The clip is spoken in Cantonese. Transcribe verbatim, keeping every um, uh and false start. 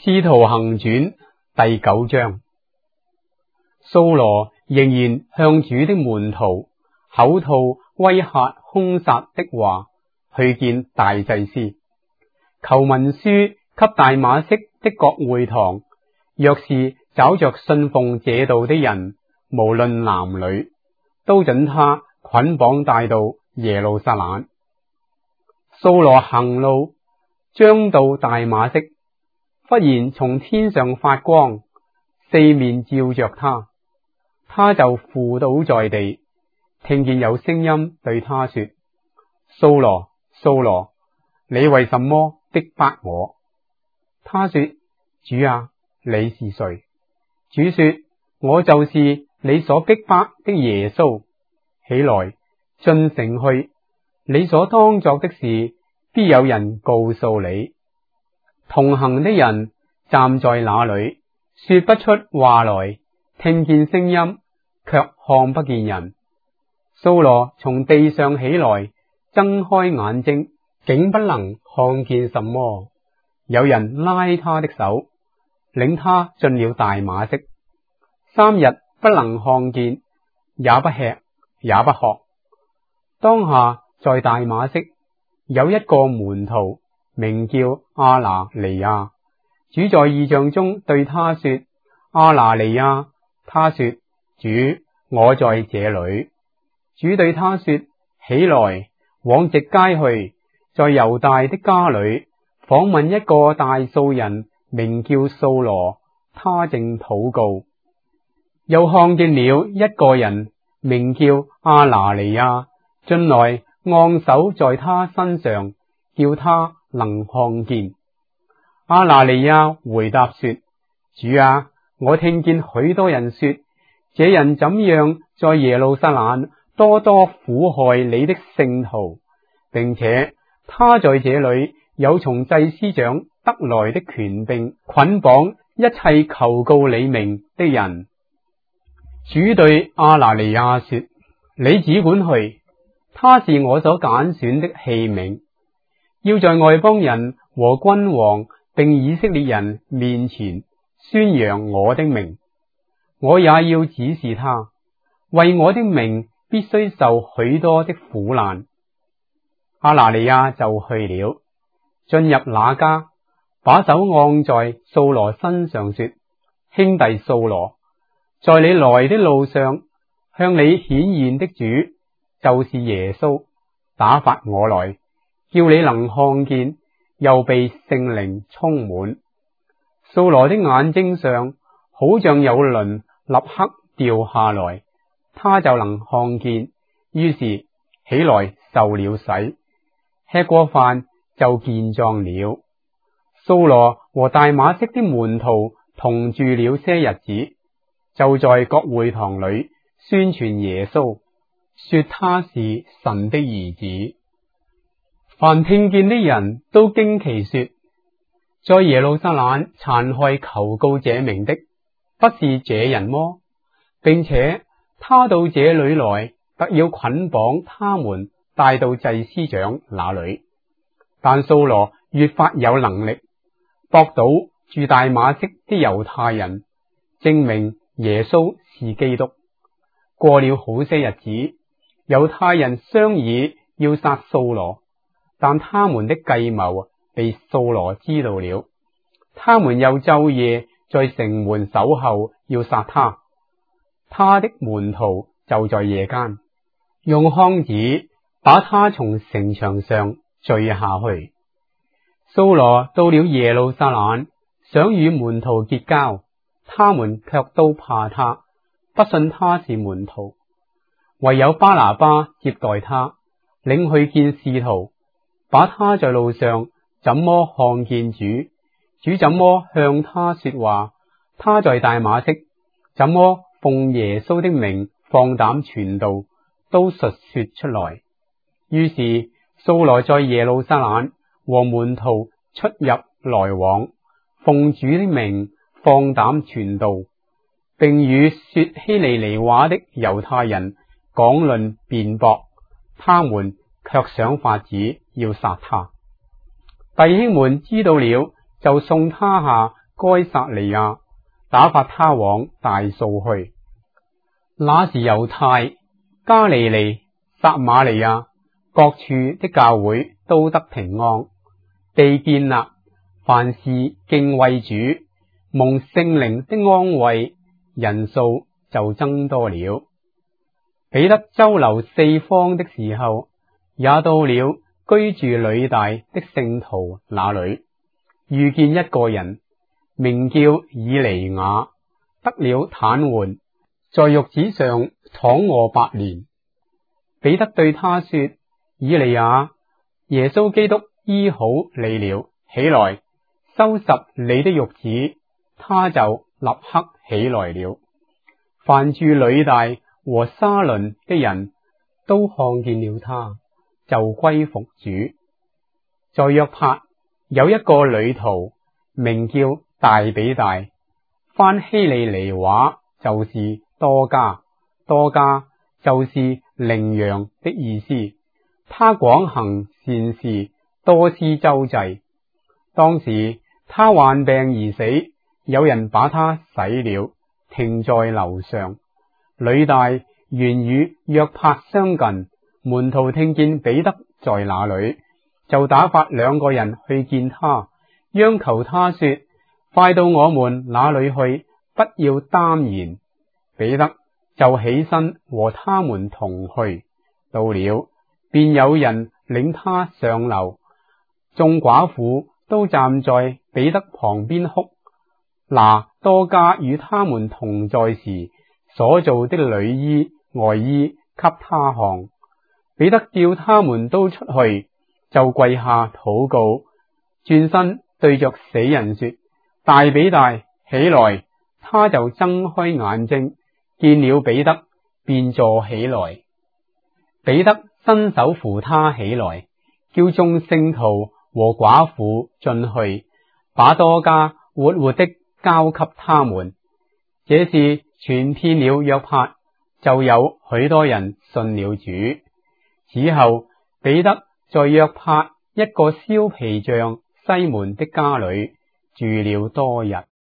使徒行傳第九章，掃羅仍然向主的門徒口吐威嚇兇殺的話，去見大祭司，求文書給大馬色的各會堂，若是找着信奉這道的人，無論男女，都准他捆綁帶到耶路撒冷。掃羅行路將到大馬色，忽然從天上發光，四面照着他，他就俯倒在地，聽見有聲音對他說：掃羅，掃羅，你為什麼逼迫我？他說：主啊，你是誰？主說：我就是你所逼迫的耶穌。起來，進城去，你所當作的事，必有人告訴你。同行的人站在那裏，說不出話來，聽見聲音，卻看不見人。掃羅從地上起來，睜開眼睛，竟不能看見什麼。有人拉他的手，領他進了大馬色，三日不能看見，也不吃，也不喝。當下在大馬色有一個門徒，名叫亞拿尼亞。主在異象中對他說：亞拿尼亞。他說：主，我在這裏。主對他說：起來，往直街去，在猶大的家裏訪問一個大數人，名叫掃羅，他正禱告。又看見了一個人，名叫亞拿尼亞，進來按手在他身上，叫他能看見。亞拿尼亞回答說：主啊，我聽見許多人說，這人怎樣在耶路撒冷多多苦害你的聖徒，並且他在這裏有從祭司長得來的權柄，捆綁一切求告你名的人。主對亞拿尼亞說：你只管去，他是我所揀選的器皿，要在外邦人和君王並以色列人面前宣揚我的名。我也要指示他，為我的名必須受許多的苦難。亞拿尼亞就去了，進入那家，把手按在掃羅身上說：兄弟掃羅，在你來的路上，向你顯現的主就是耶穌，打發我來，叫你能看見，又被聖靈充滿。掃羅的眼睛上好像有鱗立刻掉下來，他就能看見，於是起來受了洗，吃過飯就健壯了。掃羅和大馬色的門徒同住了些日子，就在各會堂裏宣傳耶穌，說他是神的兒子。凡聽見的人都驚奇說：在耶路撒冷殘害求告這名的，不是這人麼？並且他到這裏來，特要捆綁他們帶到祭司長那裏。但掃羅越發有能力，駁倒住大馬色的猶太人，證明耶穌是基督。過了好些日子，猶太人商議要殺掃羅，但他們的計謀被掃羅知道了，他們又晝夜在城門守候，要殺他。他的門徒就在夜間用筐子把他從城牆上墜下去。掃羅到了耶路撒冷，想與門徒結交，他們卻都怕他，不信他是門徒。唯有巴拿巴接待他，領去見使徒，把他在路上怎麼看見主，主怎麼向他說話，他在大馬色怎麼奉耶穌的名放膽傳道，都述說出來。於是掃羅在耶路撒冷和門徒出入來往，奉主的名放膽傳道，並與說希利尼話的猶太人講論辯駁，他們卻想法子要殺他。弟兄們知道了，就送他下該撒利亞，打發他往大數去。那時猶太、加利利、撒瑪利亞各處的教會都得平安，被建立，凡事敬畏主，蒙聖靈的安慰，人數就增多了。彼得周遊四方的時候，也到了居住呂大的聖徒那裏，遇見一個人，名叫以利亞，得了癱瘓，在褥子上躺臥八年。彼得對他說：以利亞，耶穌基督醫好你了，起來，收拾你的褥子。他就立刻起來了。凡住呂大和沙崙的人都看見了他，就歸服主。在約帕有一個女徒，名叫大比大，翻希利尼話就是多加，多加就是羚羊的意思。他廣行善事，多施周濟。當時他患病而死，有人把他洗了，停在樓上。呂大原與約帕相近，門徒聽見彼得在那裏，就打發兩個人去見他，央求他說：快到我們那裏去，不要耽延。彼得就起身和他們同去，到了，便有人領他上樓，眾寡婦都站在彼得旁邊哭，拿多加與他們同在時所做的裡衣外衣給他看。彼得叫他們都出去，就跪下禱告，轉身對着死人說：大比大，起來！他就睜開眼睛，見了彼得，便坐起來。彼得伸手扶他起來，叫眾聖徒和寡婦進去，把多加活活的交給他們。這事傳遍了約帕，就有許多人信了主。此後，彼得在約帕一個燒皮匠西門的家裏住了多日。